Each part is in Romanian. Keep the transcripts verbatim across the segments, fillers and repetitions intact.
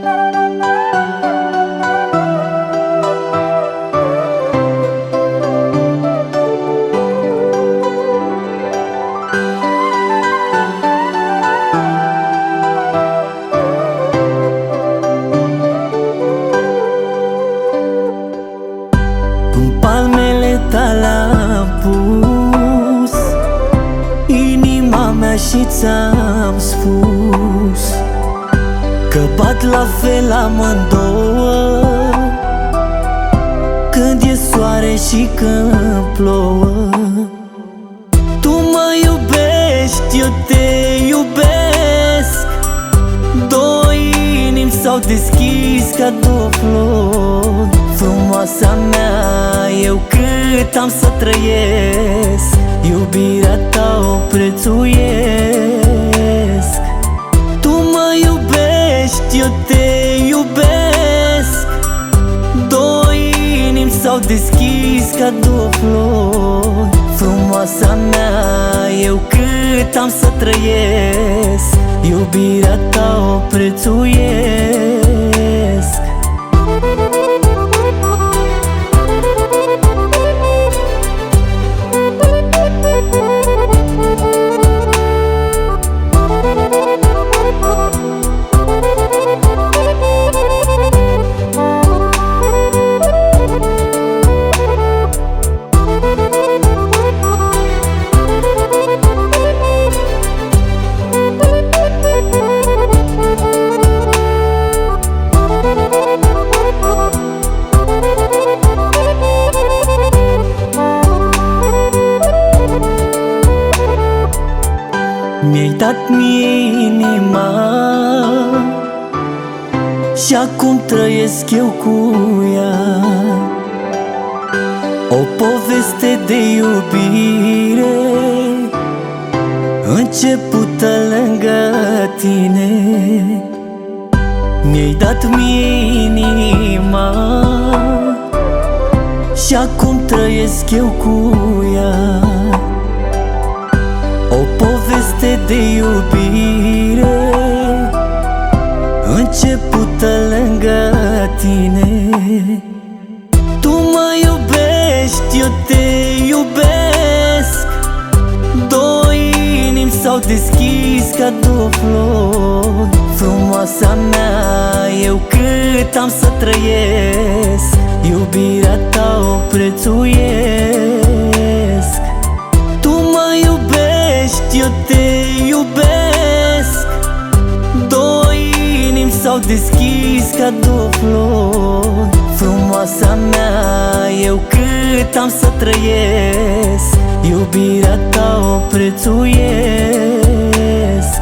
Și ți-am spus că bat la fel amândouă, când e soare și când plouă. Tu mă iubești, eu te iubesc, două inimi s-au deschis ca două flori. Frumoasa mea, eu cât am să trăiesc, iubirea ta o prețuiesc. Tu mă iubești, eu te iubesc, două inimi s-au deschis ca două flori. Frumoasa mea, eu cât am să trăiesc, iubirea ta o prețuiesc. Mi-ai dat mie inima și acum trăiesc eu cu ea, o poveste de iubire începută lângă tine. Mi-ai dat mie inima și acum trăiesc eu cu ea, o poveste de iubire începută lângă tine. Tu mă iubești, eu te iubesc, două inimi s-au deschis ca două flori. Frumoasa mea, eu cât am să trăiesc, iubirea ta o prețuiesc. Tu mă iubești, eu te iubesc, două inimi s-au deschis ca două flori. Frumoasa mea, eu cât am să trăiesc, iubirea ta o prețuiesc.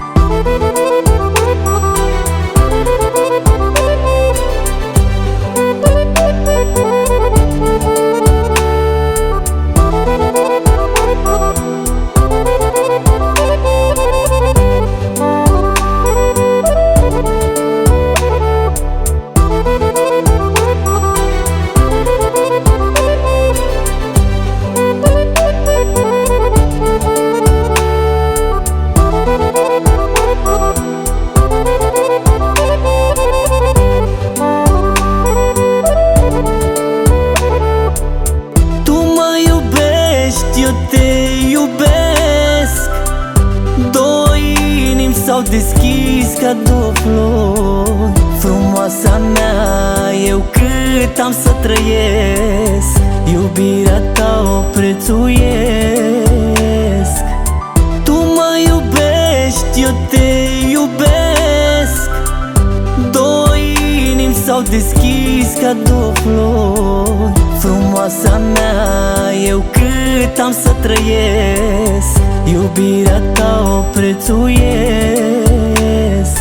S-au deschis ca două flori. Frumoasa mea, eu cât am să trăiesc, iubirea ta o prețuiesc. Tu mă iubești, eu te iubesc, două inimi s-au deschis ca două flori. Frumoasa mea, eu cât am să trăiesc, iubirea ta o prețuiesc.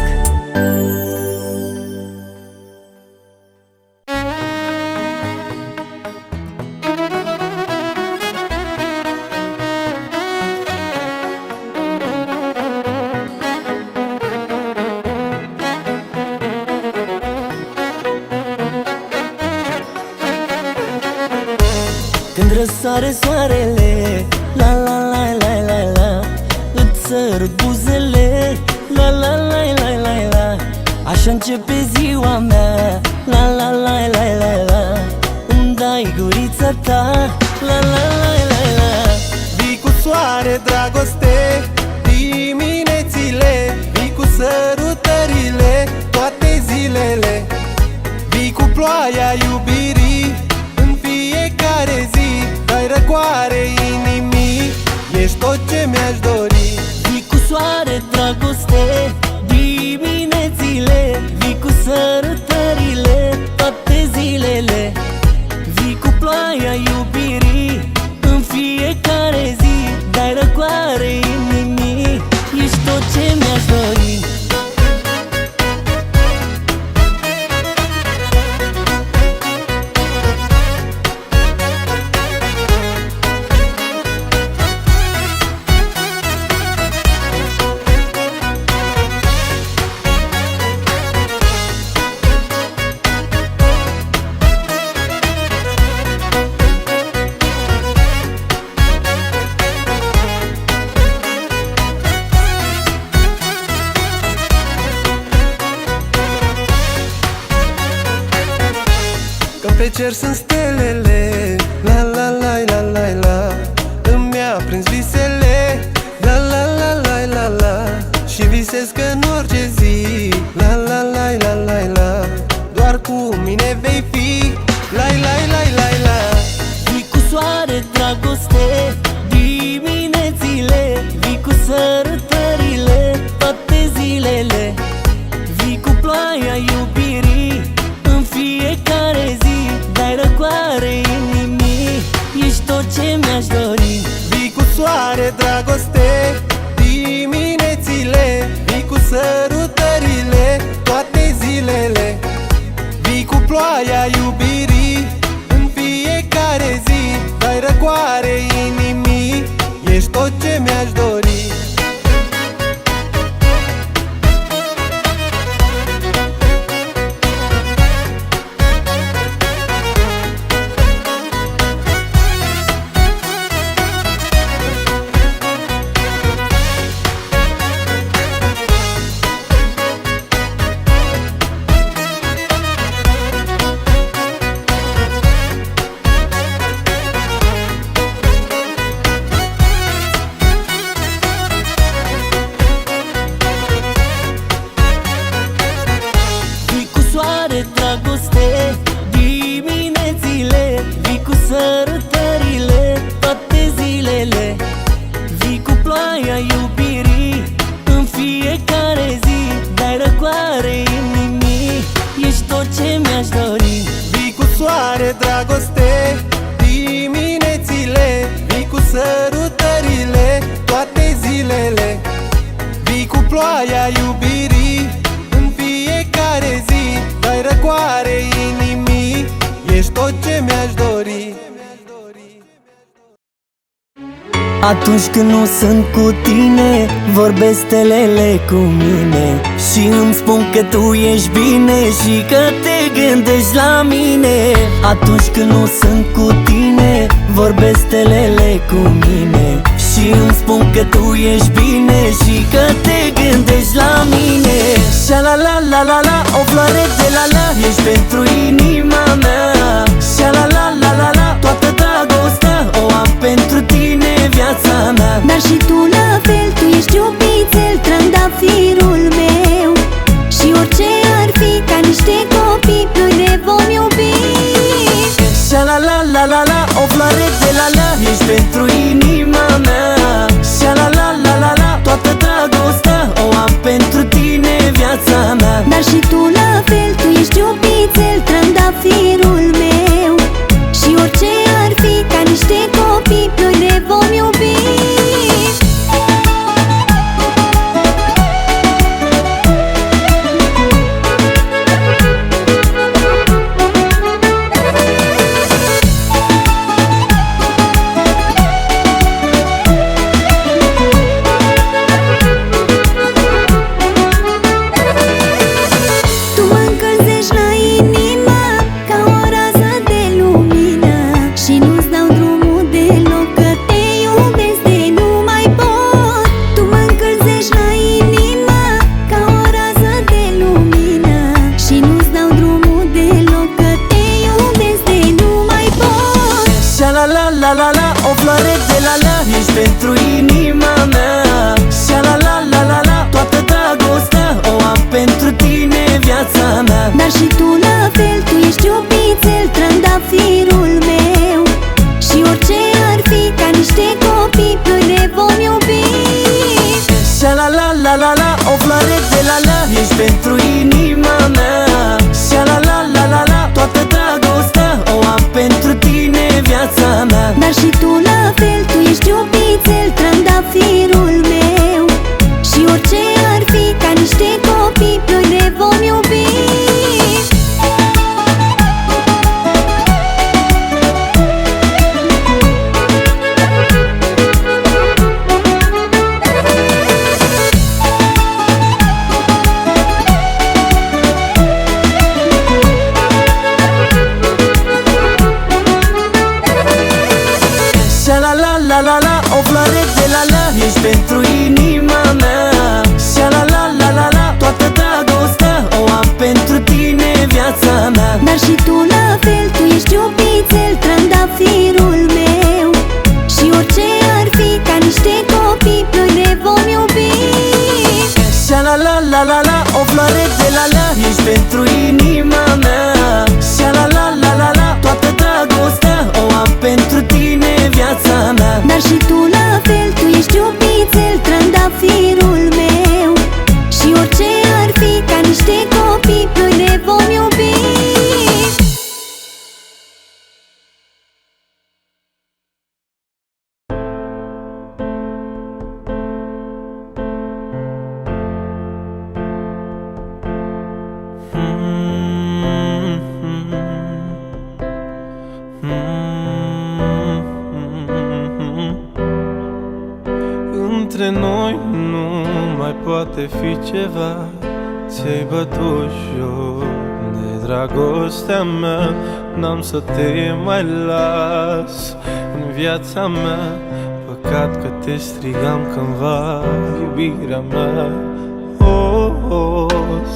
Când răsare soarele, la la la la la la, îți sărut buzele, la la la la la la. Așa începe ziua mea. La la la la la la. Îmi dai gurița ta. La la la la la. Vii cu soare, dragoste, diminețile, vii cu sărutările, toate zilele. Vii cu ploaia iubirii în fiecare zi, dai răcoare inimii, ești tot ce mi-aș dori. Vii cu soare, dragoste, diminețile, vii cu sărutările, toate zilele. Vii cu ploaia iubirii în fiecare zi, dai răcoare inimii, ești tot ce mi-aș dori. Pe cer sunt stelele, la la la la la la. Îmi-a prins visele, la la la la la la. Și visez că în orice zi, la la la la la la. Doar cu mine vei fi, la la la la la. Vii cu soare, dragoste, diminețile, vii cu sărutările, toate zilele. Vii cu ploaia iubirii în fiecare zi, dai răcoare inimii, ești tot ce mi-aș dori. Vii cu soare, dragoste, diminețile, vii cu sărutările, toate zilele. Vii cu ploaia iubirii în fiecare zi, dai răcoare inimii, ești tot ce mi-aș dori. Dragoste, diminețile, vii cu sărutările, toate zilele. Vii cu ploaia iubirii în fiecare zi, dai răcoare inimii, ești tot ce mi-aș dori. Vii cu soare, dragoste, diminețile, vii cu sărutările, toate zilele. Vii cu ploaia iubirii în fiecare zi, dai răcoare inimii, ești tot ce mi-aș dori. Atunci când nu sunt cu tine, vorbesc stelele cu mine și îmi spun că tu ești bine și că te gândești la mine. Atunci când nu sunt cu tine, vorbesc stelele cu mine și îmi spun că tu ești bine și că te gândești la mine. Sha la la la la la, o floare de la la, ești pentru inima mea. Sha la la la la la, toată dragostea o am pentru tine, viața mea. Dar și tu la fel, tu ești iubițel, trandafirul meu. Și orice ar fi, ca niște copii, noi ne vom iubi. Sha la la la la la, o floare de la la, ești pentru inima mea. Sha la la la la la, toată dragostea o am pentru tine, viața mea. Dar și tu la fel, tu ești iubițel, trandafirul meu. Și orice ar fi, ca niște copii, noi ne vom iubi. Tu la la la, o floare de la la, ești pentru inima mea. Și la la la la la, toată dragostea o am pentru tine, viața mea. Dar și tu la fel, tu ești iubițel, trandafirul meu. Și orice ar fi, ca niște copii, noi ne vom iubi. Și la la la la la, o floare de la la, ești pentru inima mea. Și la la la la la, toată dragostea o am pentru tine, viața mea. Dar și tu la fel, tu ești iubițel, trandafirul meu. Și orice ar fi, ca niște copii, noi ne vom iubi. Între noi nu mai poate fi ceva. Ți-ai bătut joc de dragostea mea. N-am să te mai las în viața mea. Păcat că te strigam cândva, iubirea mea. Oh, oh,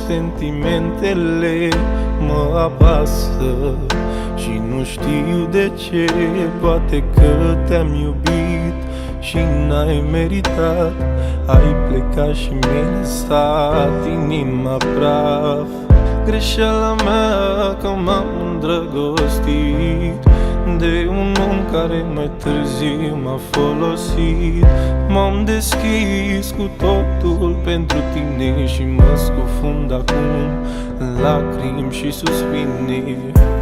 sentimentele mă apasă și nu știu de ce. Poate că te-am iubit și n-ai meritat. Ai plecat și mi-ai lăsat inima praf. Greșeala mea că m-am îndrăgostit de un om care mai târziu m-a folosit. M-am deschis cu totul pentru tine și mă scufund acum în lacrimi și suspine.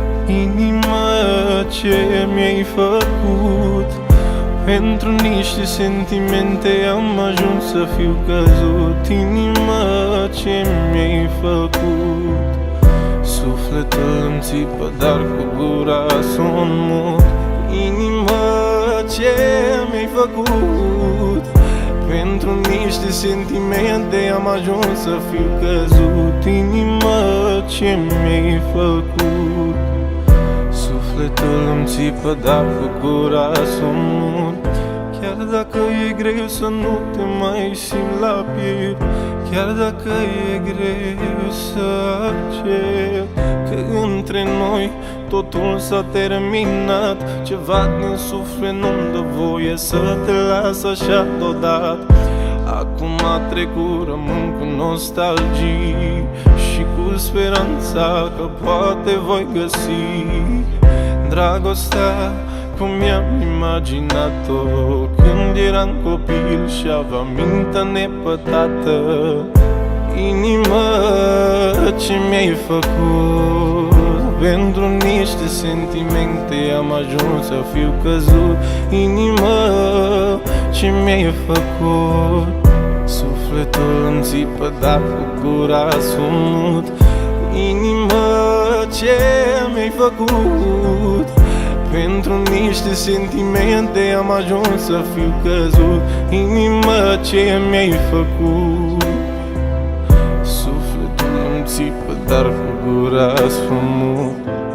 Inima, ce mi-ai făcut? Pentru niște sentimente am ajuns să fiu căzut. Inima, ce mi-ai făcut? Sufletul îmi țipă, dar cu gura sunt mut. Inima, ce mi-ai făcut? Pentru niște sentimente am ajuns să fiu căzut. Inima, ce mi-ai făcut? Sufletul îmi țipă, dar cu gura sunt mut. Chiar dacă e greu să nu te mai simt la piept, chiar dacă e greu să accept că între noi totul s-a terminat. Ceva din suflet nu-mi dă voie să te las așa deodată. Acum a trecut, rămân cu nostalgii și cu speranța că poate voi găsi dragostea cum mi-am imaginat-o când eram copil și aveam mintea nepătată. Inima, ce mi-ai făcut? Pentru niște sentimente am ajuns să fiu căzut. Inima, ce mi-ai făcut? Sufletul îmi țipă, dar cu gura sunt mut. Inima, ce mi-ai făcut? Pentru niște sentimente am ajuns să fiu căzut. Inima, ce mi-ai făcut? Sufletul îmi țipă, dar cu gura sunt mut.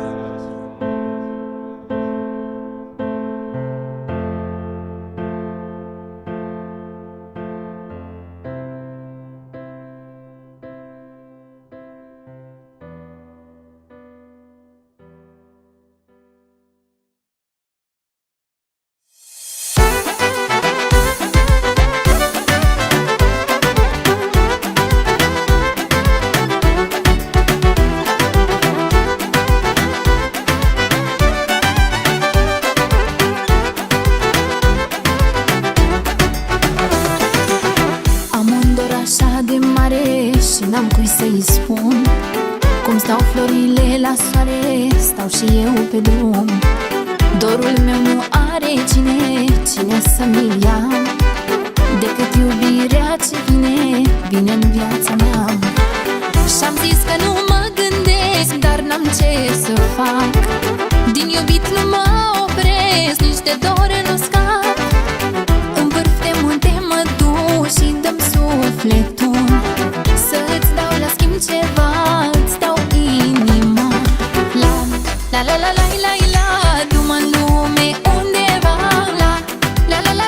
N-am cui să-i spun cum stau florile la soare, stau și eu pe drum. Dorul meu nu are cine, cine să-mi ia decât iubirea ce vine, vine în viața mea. Și-am zis că nu mă gândesc, dar n-am ce să fac. Din iubit nu mă opresc, nici de dor nu scap. În vârf de munte mă duc și dă-mi sufletul să-ți dau la schimb ceva, îți dau inima. La, la la la la la la, du-mă în lume undeva. La, la la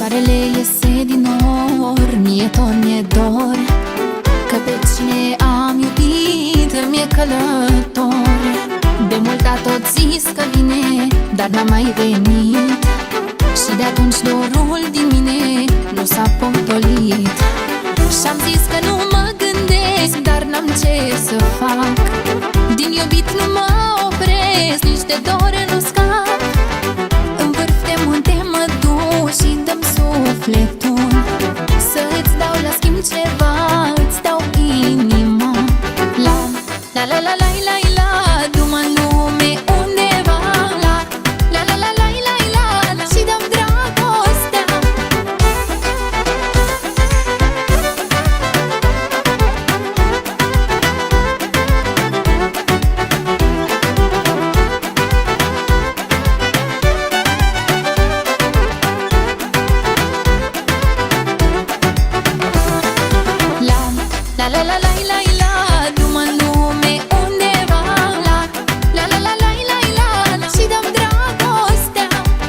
soarele iese din nor, mie tot mi-e dor, că pe cine am iubit îmi e călător. De mult a tot zis că vine, dar n-a mai venit, și de atunci dorul din mine nu s-a potolit. Și-am zis că nu mă gândesc, dar n-am ce să fac. Din iubit nu mă opresc, nici de dor nu scap. În vârf de munte mă duc și dă-mi sufletul, să îți dau la schimb ceva, îți dau inima. La, la la la la la la, du-mă în lume undeva. La, la la la la la la, la și dăm dragostea. La la la la la la, du-mă în lume undeva. La la la la la la la, la și dăm dragostea.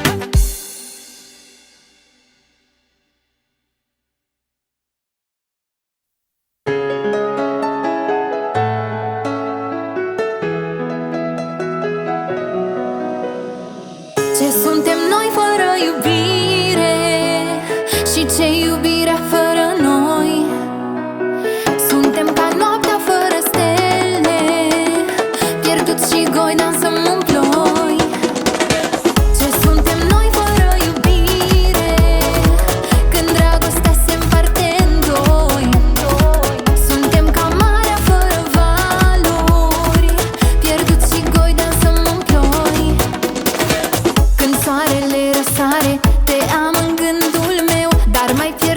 Ce suntem noi fără iubire și ce iubirea fără noi? Suntem ca noaptea fără stele, pierduți și goi, dansăm în ploi. Ce suntem noi fără iubire, când dragostea se împarte în doi? Suntem ca marea fără valuri, pierduți și goi, dansăm în ploi. Când soarele răsare, te am în gândul meu, dar mai pierd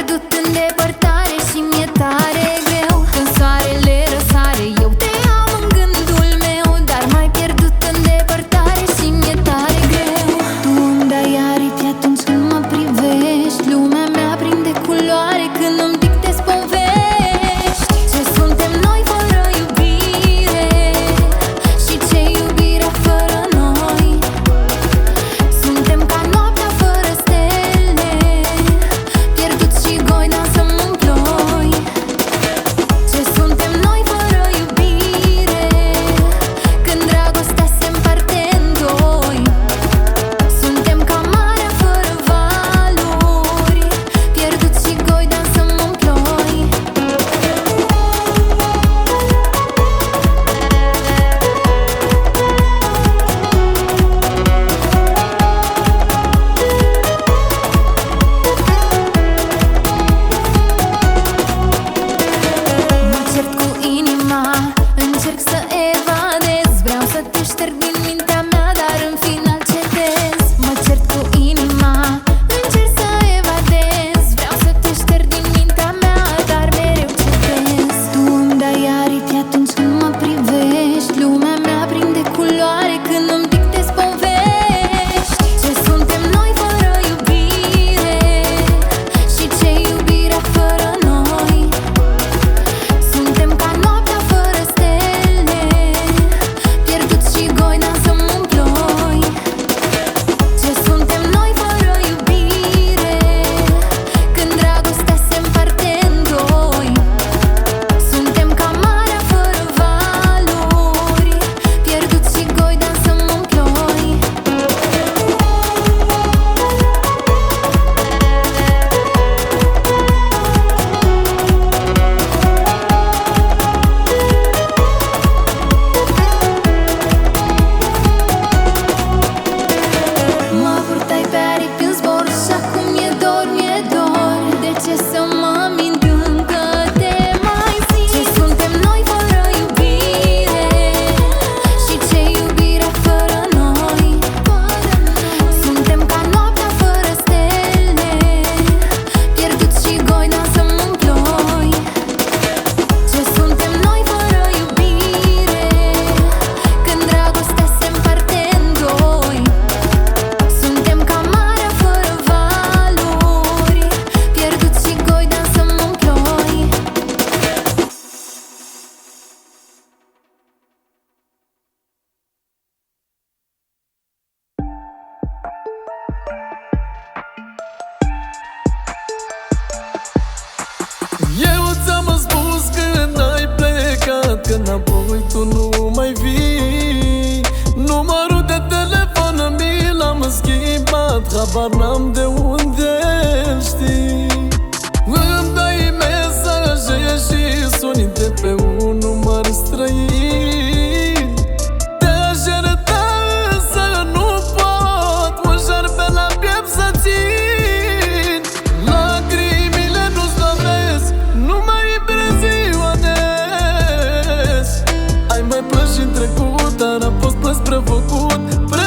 prefăcut,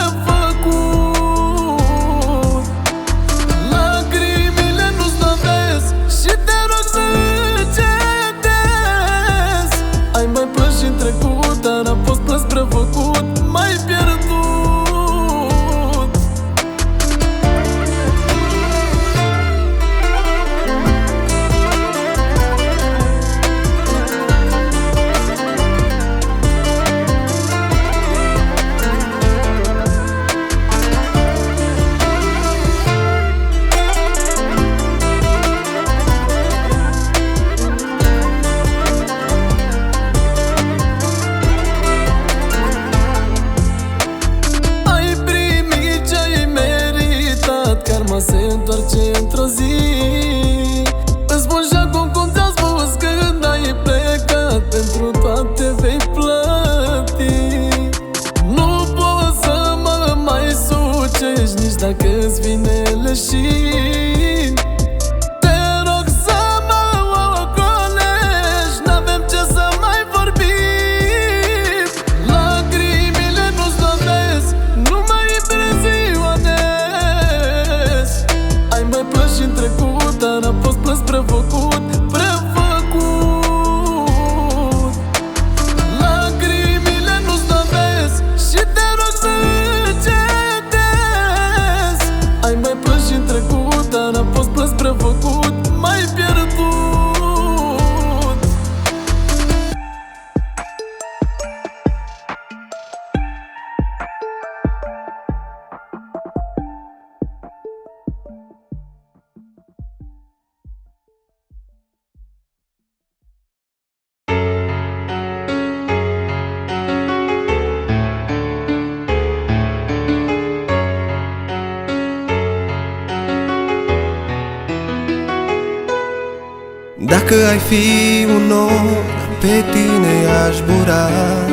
prefăcut. Lacrimile nu-ți dovesc și te rog să încetezi. Ai mai plâns și în trecut, dar a fost plâns prefăcut, mai pierdut. Karma se întoarce într-o zi. Îți spun și acum cum ți-am spus, când ai plecat, pentru toate vei plăti. Nu poți să mă mai sucești, nici dacă îți vine leșin. Te rog să mă ocolești, n-avem ce să mai vorbim. Lacrimile nu-ți dovesc, nu mai impresionează. Ai mai plâns și în trecut, dar a fost plâns prefăcut, prefăcut. Lacrimile nu-ți dovesc și te rog să încetezi. Ai mai plâns și în trecut, dar a fost plâns prefăcut, mai pierdut. Dacă ai fi un nor, pe tine aș bura.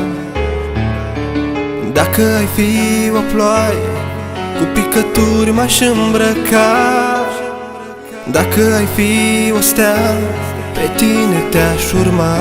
Dacă ai fi o ploaie, cu picături m-aș îmbrăca. Dacă ai fi o stea, pe tine te-aș urma.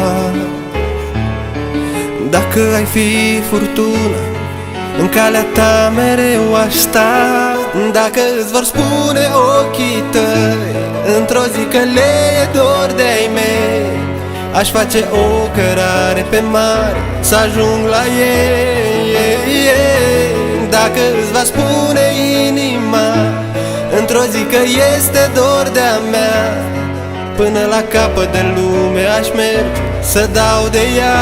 Dacă ai fi furtună, în calea ta mereu aș sta. Dacă îți vor spune ochii tăi într-o zi că le e dor de-ai mei, aș face o cărare pe mare să ajung la ei. Dacă îți va spune inima într-o zi că este dor de-a mea, până la capăt de lume aș merge să dau de ea.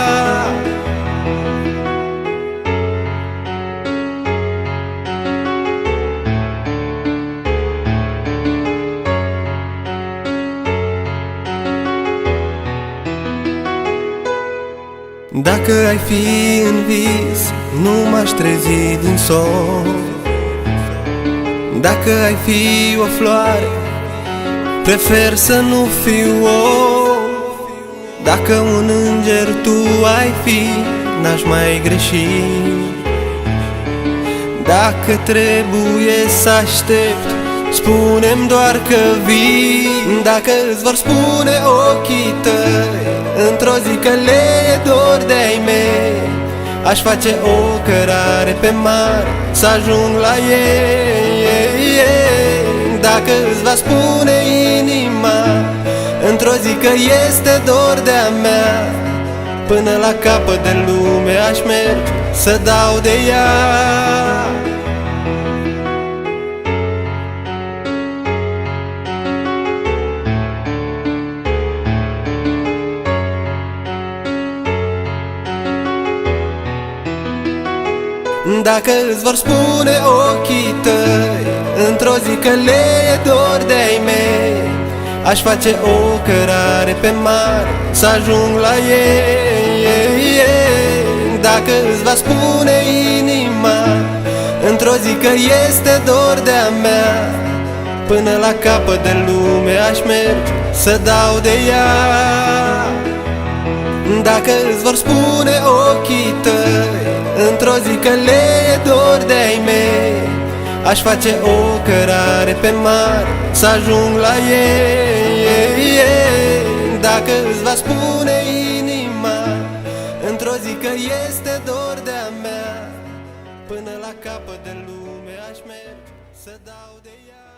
Dacă ai fi în vis, nu m-aș trezi din somn. Dacă ai fi o floare, prefer să nu fiu om. Dacă un înger tu ai fi, n-aș mai greși. Dacă trebuie să aștept, spune-mi doar că vii. Dacă îți vor spune ochii tăi într-o zi că le e dor de-ai mei, aș face o cărare pe mare să ajung la ei. Dacă îți va spune inima într-o zi că este dor de-a mea, până la capăt de lume aș merge să dau de ea. Dacă îți vor spune ochii tăi într-o zi că le e dor de-ai mei, aș face o cărare pe mare să ajung la ei. Dacă îți va spune inima într-o zi că este dor de-a mea, până la capăt de lume aș merge să dau de ea. Dacă îți vor spune ochii tăi într-o zi că le e dor de-ai mei, aș face o cărare pe mare să ajung la ei. Dacă îți va spune inima într-o zi că este dor de-a mea, Până la capăt de lume aș merge să dau de ea.